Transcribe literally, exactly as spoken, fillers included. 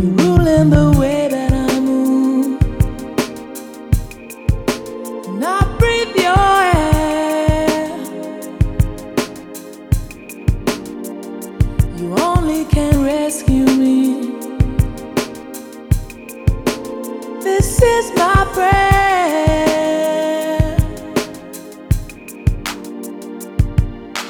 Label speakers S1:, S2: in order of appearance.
S1: You're ruling the way that I move, and I breathe your air. You only can rescue me. This is my prayer.